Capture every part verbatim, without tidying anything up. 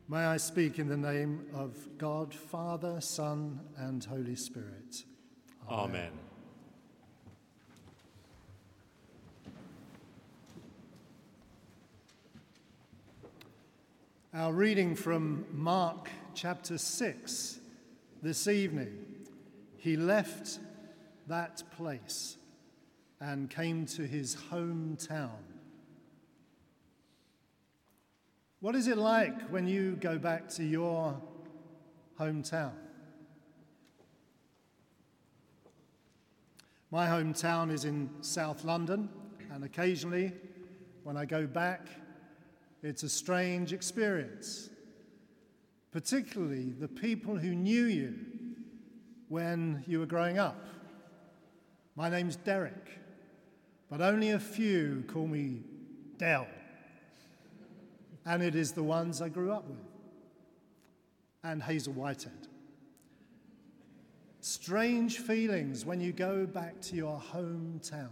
May I speak in the name of God, Father, Son, and Holy Spirit. Amen. Amen. Our reading from Mark chapter six this evening. He left that place and came to his hometown. What is it like when you go back to your hometown? My hometown is in South London, and occasionally when I go back, it's a strange experience, particularly the people who knew you when you were growing up. My name's Derek, but only a few call me Del. And it is the ones I grew up with. And Hazel Whitehead. Strange feelings when you go back to your hometown.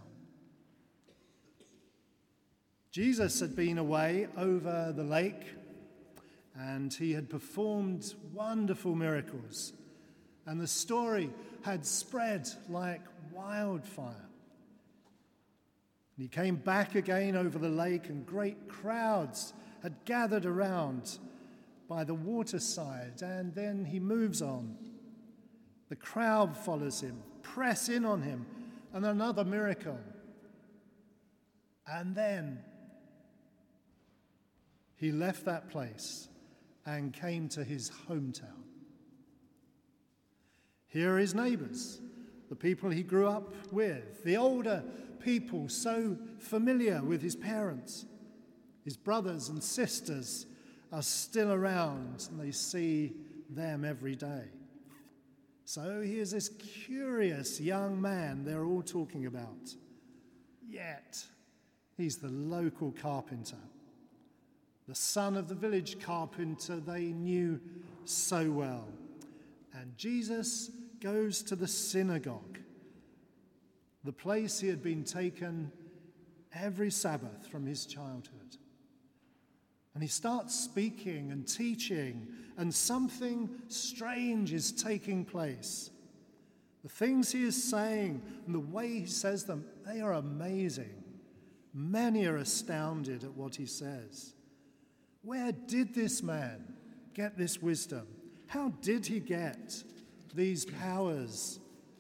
Jesus had been away over the lake, and he had performed wonderful miracles. And the story had spread like wildfire. And he came back again over the lake, and great crowds had gathered around by the waterside, and then he moves on. The crowd follows him, press in on him, and another miracle. And then he left that place and came to his hometown. Here are his neighbours, the people he grew up with, the older people so familiar with his parents. His brothers and sisters are still around, and they see them every day. So he is this curious young man they're all talking about. Yet, he's the local carpenter, the son of the village carpenter they knew so well. And Jesus goes to the synagogue, the place he had been taken every Sabbath from his childhood. And he starts speaking and teaching, and something strange is taking place. The things he is saying and the way he says them, they are amazing. Many are astounded at what he says. Where did this man get this wisdom? How did he get these powers?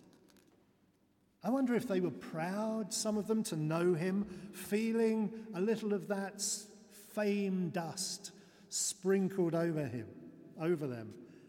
I wonder if they were proud, some of them, to know him, feeling a little of that fame dust sprinkled over him, over them.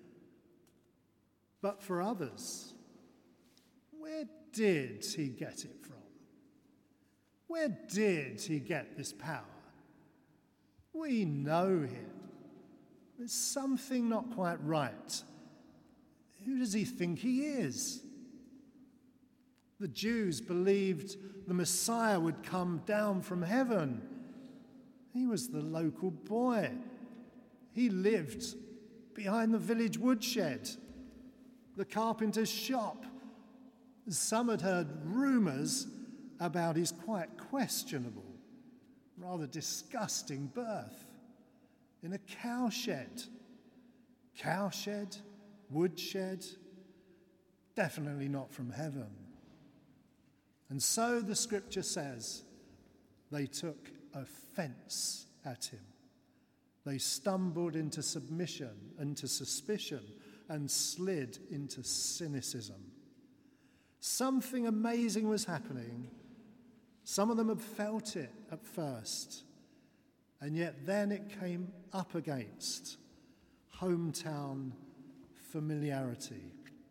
But for others, where did he get it from? Where did he get this power? We know him. There's something not quite right. Who does he think he is? The Jews believed the Messiah would come down from heaven. He was the local boy. He lived behind the village woodshed, the carpenter's shop. Some had heard rumors about his quite questionable, rather disgusting birth in a cowshed. Cowshed, woodshed, definitely not from heaven. And so the scripture says they took offense at him. They stumbled into submission, into suspicion, and slid into cynicism. Something amazing was happening. Some of them had felt it at first, and yet then it came up against hometown familiarity.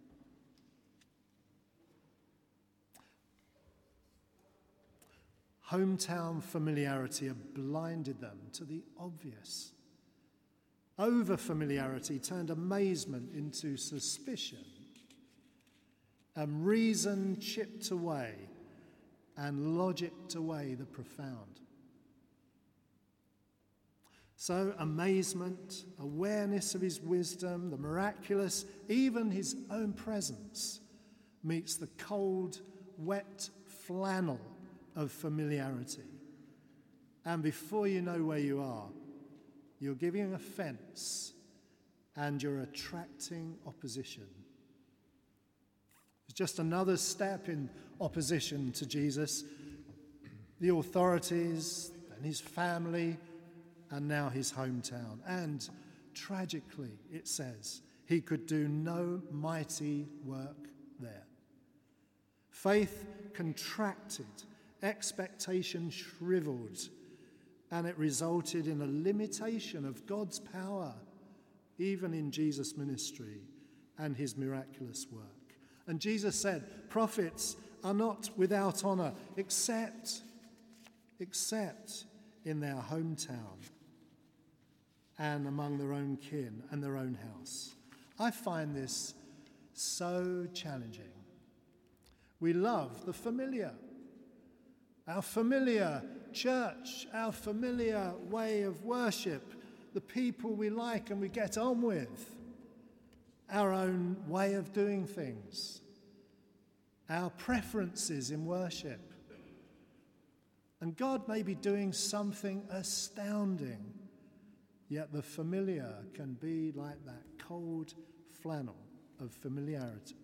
Hometown familiarity had blinded them to the obvious. Over-familiarity turned amazement into suspicion, and reason chipped away and logicked away the profound. So amazement, awareness of his wisdom, the miraculous, even his own presence, meets the cold, wet flannel of familiarity. And before you know where you are, you're giving offense and you're attracting opposition. It's just another step in opposition to Jesus. The authorities and his family and now his hometown. And tragically, it says, he could do no mighty work there. Faith contracted, expectation shriveled, and it resulted in a limitation of God's power, even in Jesus' ministry and his miraculous work. And Jesus said, prophets are not without honor, except, except in their hometown and among their own kin and their own house. I find this so challenging. We love the familiar, our familiar church, our familiar way of worship, the people we like and we get on with, our own way of doing things, our preferences in worship. And God may be doing something astounding, yet the familiar can be like that cold flannel of familiarity.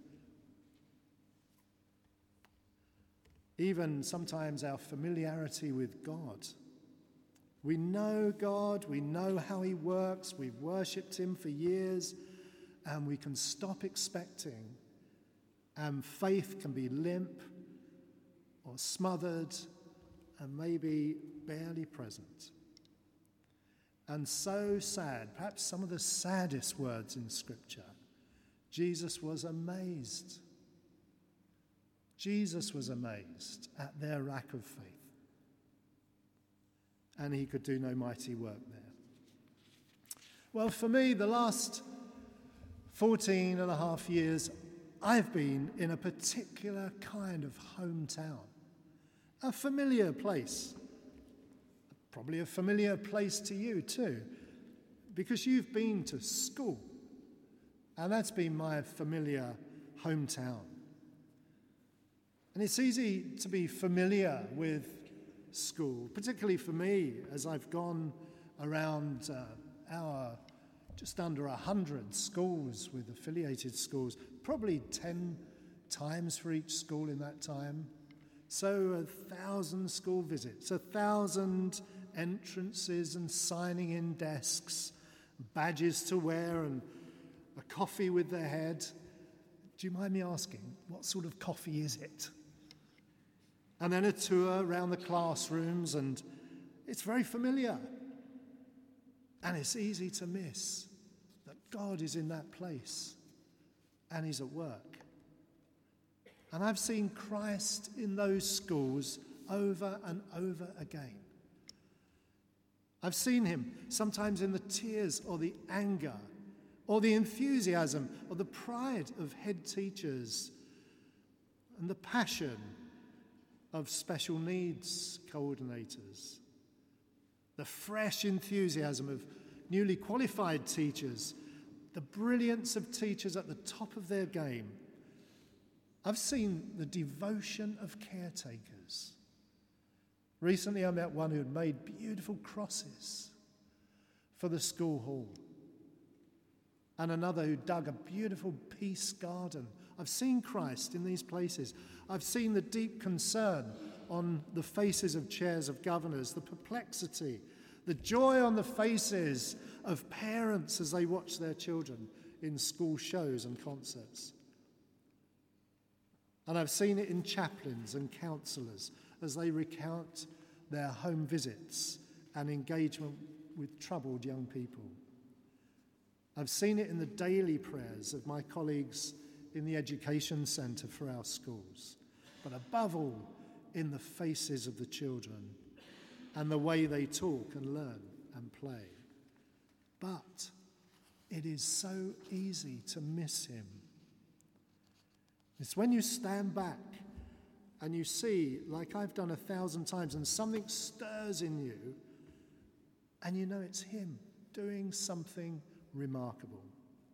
Even sometimes our familiarity with God. We know God, we know how he works, we've worshipped him for years, and we can stop expecting, and faith can be limp or smothered and maybe barely present. And so sad, perhaps some of the saddest words in Scripture, Jesus was amazed. Jesus was amazed at their lack of faith. And he could do no mighty work there. Well, for me, the last fourteen and a half years, I've been in a particular kind of hometown, a familiar place, probably a familiar place to you too, because you've been to school, and that's been my familiar hometown. And it's easy to be familiar with school, particularly for me, as I've gone around uh, our just under a hundred schools with affiliated schools, probably ten times for each school in that time. So a thousand school visits, a thousand entrances and signing in desks, badges to wear and a coffee with their head. Do you mind me asking, what sort of coffee is it? And then a tour around the classrooms, and it's very familiar. And it's easy to miss that God is in that place and he's at work. And I've seen Christ in those schools over and over again. I've seen him sometimes in the tears or the anger or the enthusiasm or the pride of head teachers and the passion of special needs coordinators, the fresh enthusiasm of newly qualified teachers, the brilliance of teachers at the top of their game. I've seen the devotion of caretakers. Recently I met one who had made beautiful crosses for the school hall, and another who dug a beautiful peace garden. I've seen Christ in these places. I've seen the deep concern on the faces of chairs of governors, the perplexity, the joy on the faces of parents as they watch their children in school shows and concerts. And I've seen it in chaplains and counsellors as they recount their home visits and engagement with troubled young people. I've seen it in the daily prayers of my colleagues in the education centre for our schools, but above all, in the faces of the children and the way they talk and learn and play. But it is so easy to miss him. It's when you stand back and you see, like I've done a thousand times, and something stirs in you, and you know it's him doing something remarkable.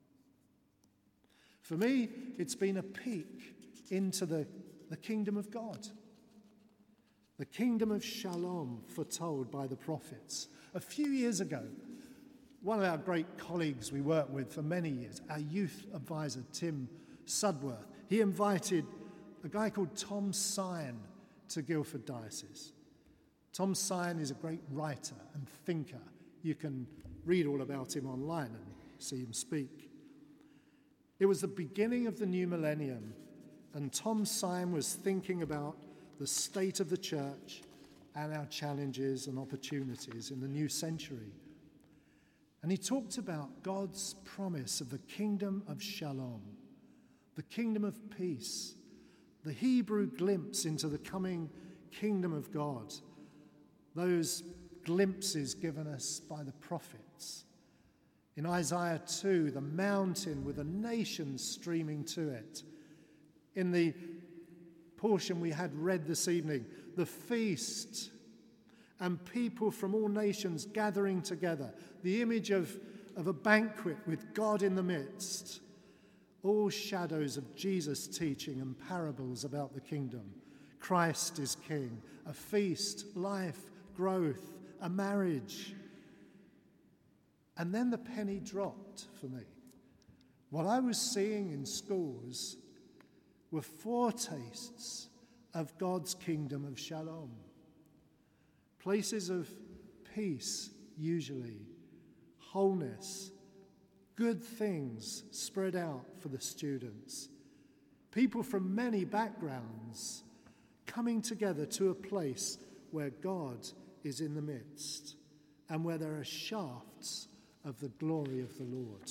For me, it's been a peek into the, the kingdom of God, the kingdom of Shalom foretold by the prophets. A few years ago, One of our great colleagues we worked with for many years, our youth advisor, Tim Sudworth, he invited a guy called Tom Sine to Guildford Diocese. Tom Sine is a great writer and thinker. You can read all about him online and see him speak. It was the beginning of the new millennium, and Tom Sine was thinking about the state of the church and our challenges and opportunities in the new century. And he talked about God's promise of the kingdom of shalom, the kingdom of peace, the Hebrew glimpse into the coming kingdom of God, those glimpses given us by the prophets. In Isaiah two, the mountain with the nations streaming to it. In the portion we had read this evening, the feast and people from all nations gathering together, the image of, of a banquet with God in the midst, all shadows of Jesus' teaching and parables about the kingdom. Christ is king, a feast, life, growth, a marriage. And then the penny dropped for me. What I was seeing in schools were foretastes of God's kingdom of shalom. Places of peace, usually, wholeness, good things spread out for the students. People from many backgrounds coming together to a place where God is in the midst and where there are shafts of the glory of the Lord.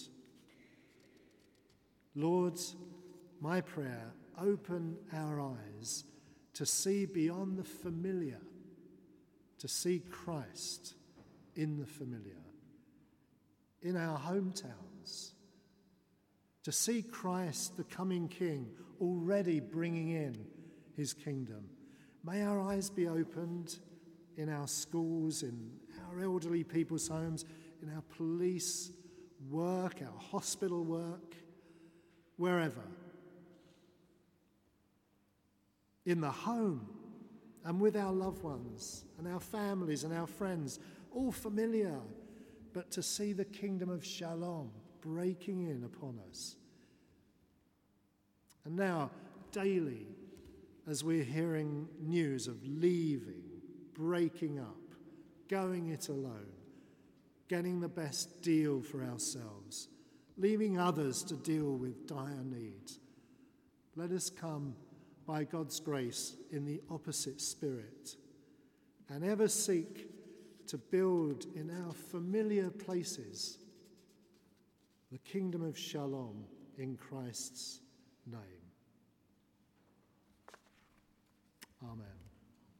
Lord, my prayer, open our eyes to see beyond the familiar, to see Christ in the familiar, in our hometowns, to see Christ, the coming King, already bringing in his kingdom. May our eyes be opened in our schools, in our elderly people's homes, in our police work, our hospital work, wherever. In the home and with our loved ones and our families and our friends, all familiar, but to see the kingdom of shalom breaking in upon us. And now, daily, as we're hearing news of leaving, breaking up, going it alone, getting the best deal for ourselves, leaving others to deal with dire needs, let us come by God's grace in the opposite spirit and ever seek to build in our familiar places the kingdom of shalom in Christ's name. Amen.